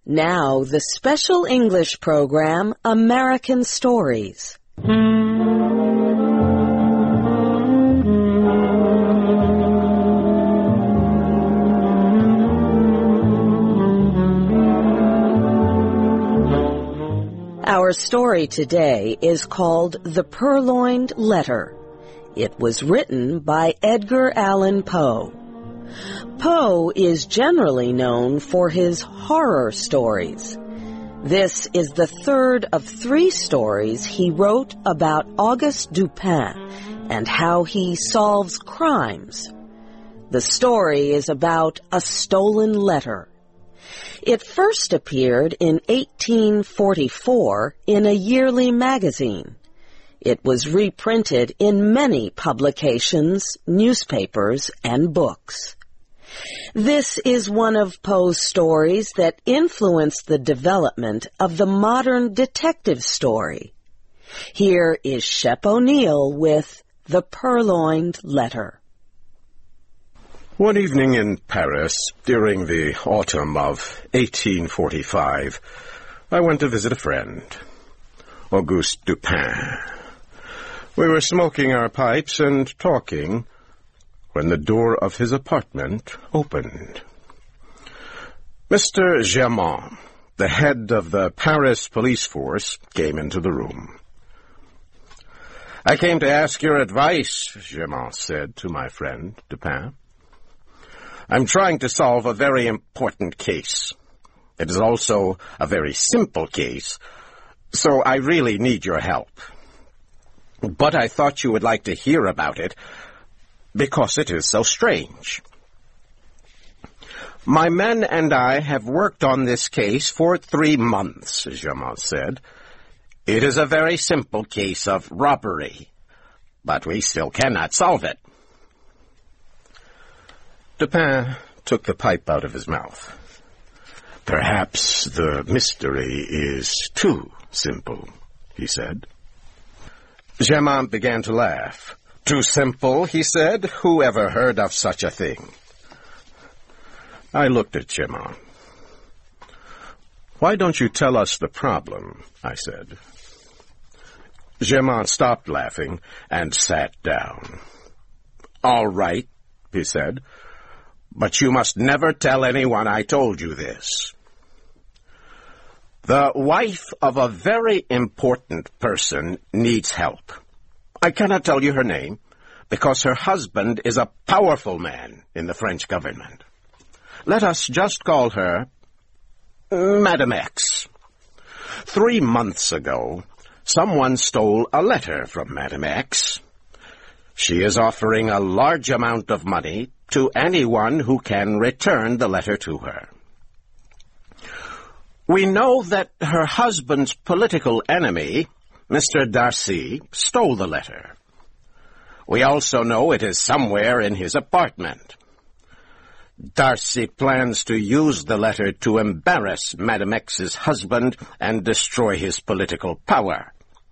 Now, the special English program, American Stories. Our story today is called The Purloined Letter. It was written by Edgar Allan Poe. Poe is generally known for his horror stories. This is the third of 3 stories he wrote about Auguste Dupin and how he solves crimes. The story is about a stolen letter. It first appeared in 1844 in a yearly magazine. It was reprinted in many publications, newspapers, and books. This is one of Poe's stories that influenced the development of the modern detective story. Here is Shep O'Neill with The Purloined Letter. One evening in Paris, during the autumn of 1845, I went to visit a friend, Auguste Dupin. We were smoking our pipes and talking when the door of his apartment opened. Mr. Germain, the head of the Paris police force, came into the room. "I came to ask your advice," Germain said to my friend, Dupin. "I'm trying to solve a very important case. It is also a very simple case, so I really need your help. But I thought you would like to hear about it, because it is so strange. My men and I have worked on this case for 3 months, Germain said. It is a very simple case of robbery, but we still cannot solve it." Dupin took the pipe out of his mouth. "Perhaps the mystery is too simple," he said. Germain began to laugh. "Too simple," he said. "Who ever heard of such a thing?" I looked at Germain. "Why don't you tell us the problem?" I said. Germain stopped laughing and sat down. "All right," he said, "but you must never tell anyone I told you this. The wife of a very important person needs help. I cannot tell you her name, because her husband is a powerful man in the French government. Let us just call her Madame X. 3 months ago, someone stole a letter from Madame X. She is offering a large amount of money to anyone who can return the letter to her. We know that her husband's political enemy, Mr. Darcy, stole the letter. We also know it is somewhere in his apartment. Darcy plans to use the letter to embarrass Madame X's husband and destroy his political power.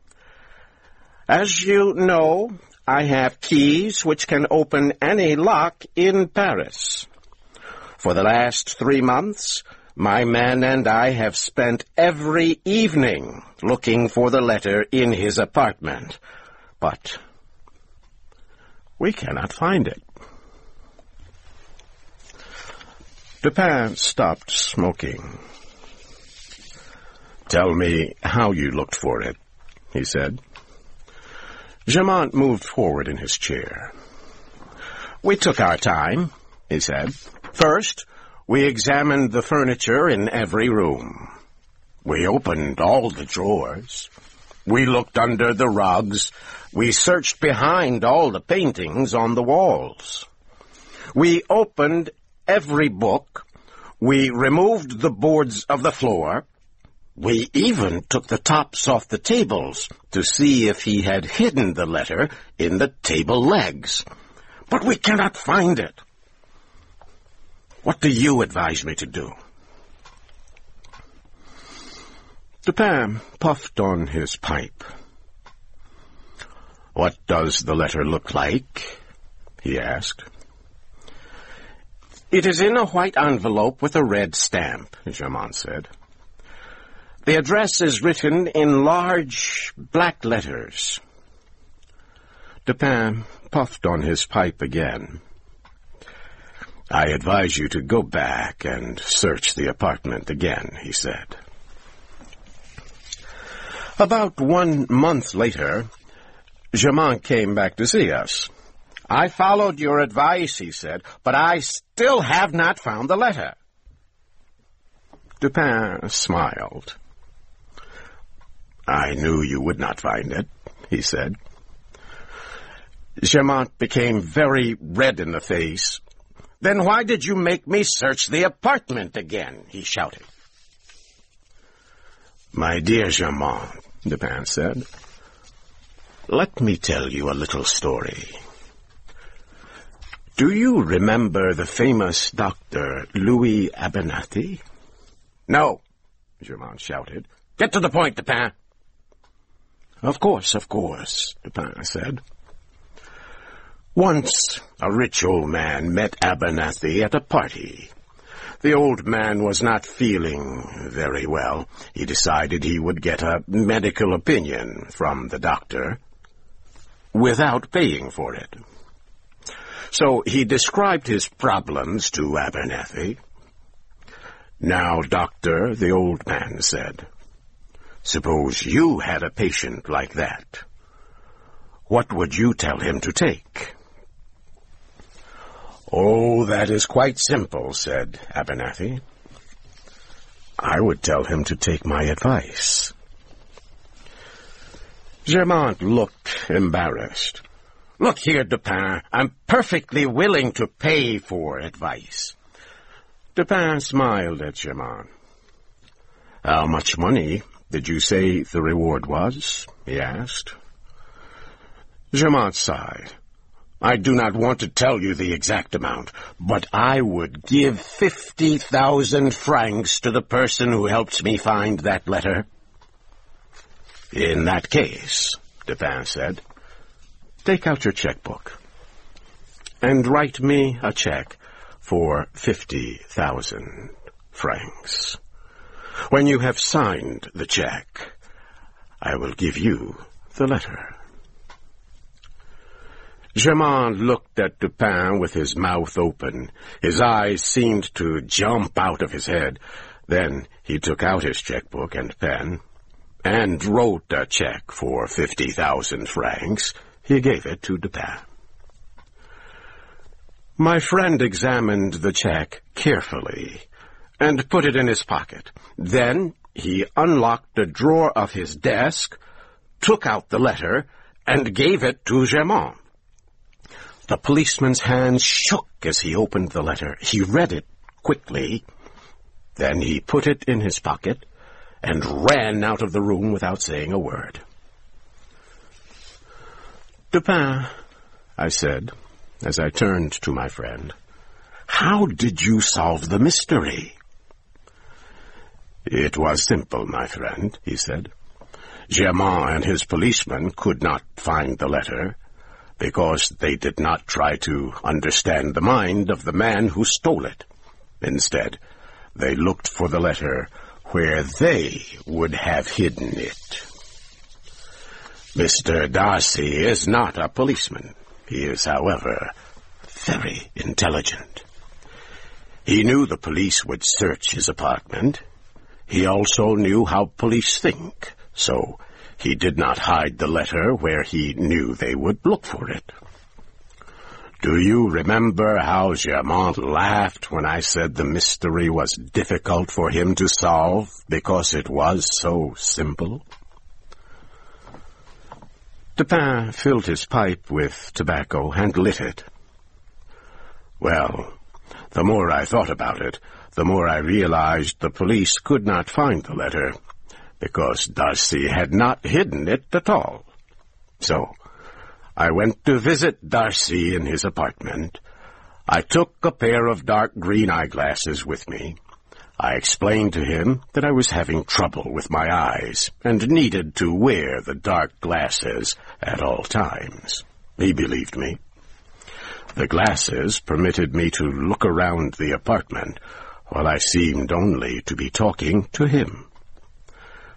As you know, I have keys which can open any lock in Paris. For the last 3 months, my men and I have spent every evening looking for the letter in his apartment, but we cannot find it." Dupin stopped smoking. "Tell me how you looked for it," he said. Germain moved forward in his chair. "We took our time," he said. "First, we examined the furniture in every room. We opened all the drawers. We looked under the rugs. We searched behind all the paintings on the walls. We opened every book. We removed the boards of the floor. We even took the tops off the tables to see if he had hidden the letter in the table legs. But we cannot find it. What do you advise me to do?" Dupin puffed on his pipe. "What does the letter look like?" he asked. "It is in a white envelope with a red stamp," Germain said. The address is written in large black letters. Dupin puffed on his pipe again. I advise you to go back and search the apartment again, he said. About 1 month later, Germain came back to see us. I followed your advice, he said, but I still have not found the letter. Dupin smiled. I knew you would not find it, he said. Germain became very red in the face. Then why did you make me search the apartment again? He shouted. My dear Germain, Dupin said, let me tell you a little story. Do you remember the famous Dr. Louis Abernathy? No, Germain shouted. Get to the point, Dupin. Of course, Dupin said. Once, a rich old man met Abernathy at a party. The old man was not feeling very well. He decided he would get a medical opinion from the doctor without paying for it. So he described his problems to Abernathy. Now, doctor, the old man said, suppose you had a patient like that. What would you tell him to take? Oh, that is quite simple, said Abernathy. I would tell him to take my advice. Germain looked embarrassed. Look here, Dupin, I'm perfectly willing to pay for advice. Dupin smiled at Germain. How much money did you say the reward was? He asked. Germain sighed. I do not want to tell you the exact amount, but I would give 50,000 francs to the person who helps me find that letter. In that case, Dupin said, take out your checkbook and write me a check for 50,000 francs. When you have signed the check, I will give you the letter. Germain looked at Dupin with his mouth open. His eyes seemed to jump out of his head. Then he took out his checkbook and pen and wrote a check for 50,000 francs. He gave it to Dupin. My friend examined the check carefully and put it in his pocket. Then he unlocked a drawer of his desk, took out the letter, and gave it to Germain. The policeman's hands shook as he opened the letter. He read it quickly. Then he put it in his pocket and ran out of the room without saying a word. Dupin, I said, as I turned to my friend, how did you solve the mystery? It was simple, my friend, he said. Germain and his policeman could not find the letter because they did not try to understand the mind of the man who stole it. Instead, they looked for the letter where they would have hidden it. Mr. Darcy is not a policeman. He is, however, very intelligent. He knew the police would search his apartment. He also knew how police think, so he did not hide the letter where he knew they would look for it. Do you remember how Germain laughed when I said the mystery was difficult for him to solve because it was so simple? Dupin filled his pipe with tobacco and lit it. Well, the more I thought about it, the more I realized the police could not find the letter, because Darcy had not hidden it at all. So, I went to visit Darcy in his apartment. I took a pair of dark green eyeglasses with me. I explained to him that I was having trouble with my eyes and needed to wear the dark glasses at all times. He believed me. The glasses permitted me to look around the apartment while I seemed only to be talking to him.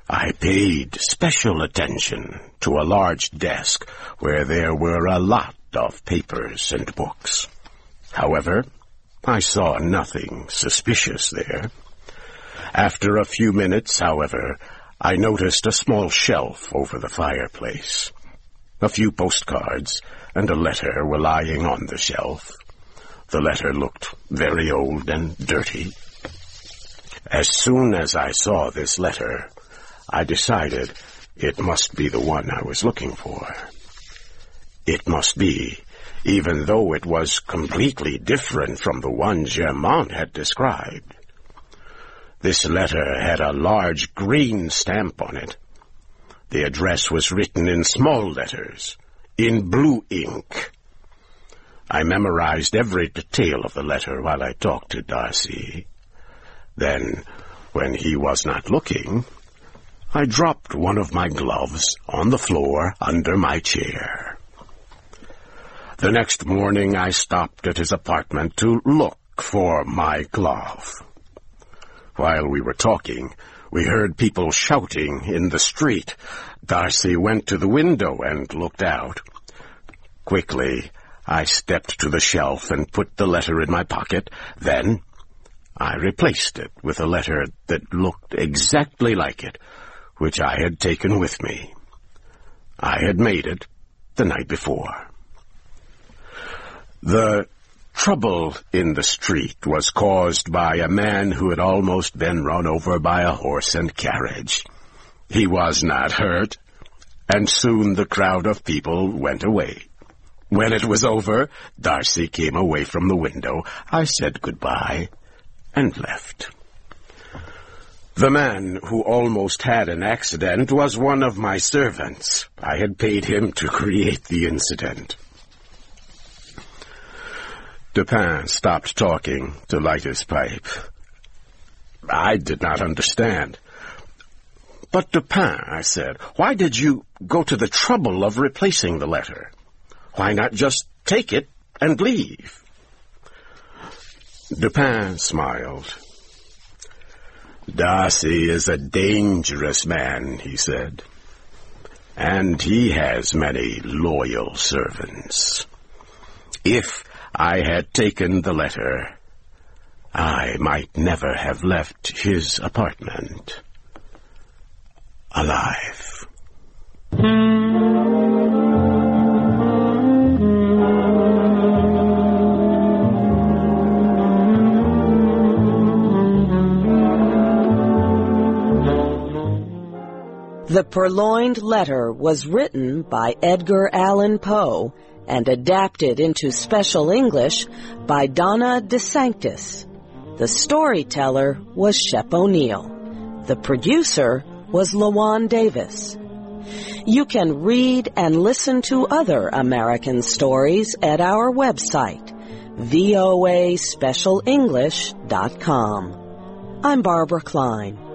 I paid special attention to a large desk where there were a lot of papers and books. However, I saw nothing suspicious there. After a few minutes, however, I noticed a small shelf over the fireplace. A few postcards and a letter were lying on the shelf. The letter looked very old and dirty. As soon as I saw this letter, I decided it must be the one I was looking for. It must be, even though it was completely different from the one Germain had described. This letter had a large green stamp on it. The address was written in small letters, in blue ink. I memorized every detail of the letter while I talked to Darcy. Then, when he was not looking, I dropped one of my gloves on the floor under my chair. The next morning I stopped at his apartment to look for my glove. While we were talking, we heard people shouting in the street. Darcy went to the window and looked out. Quickly, I stepped to the shelf and put the letter in my pocket. Then, I replaced it with a letter that looked exactly like it, which I had taken with me. I had made it the night before. The trouble in the street was caused by a man who had almost been run over by a horse and carriage. He was not hurt, and soon the crowd of people went away. When it was over, Darcy came away from the window. I said goodbye and left. The man who almost had an accident was one of my servants. I had paid him to create the incident. Dupin stopped talking to light his pipe. I did not understand. "But Dupin," I said, "why did you go to the trouble of replacing the letter? Why not just take it and leave?" Dupin smiled. "Darcy is a dangerous man," he said, "and he has many loyal servants. If I had taken the letter, I might never have left his apartment alive." The Purloined Letter was written by Edgar Allan Poe and adapted into special English by Donna DeSanctis. The storyteller was Shep O'Neill. The producer was LaJuan Davis. You can read and listen to other American stories at our website, voaspecialenglish.com. I'm Barbara Klein.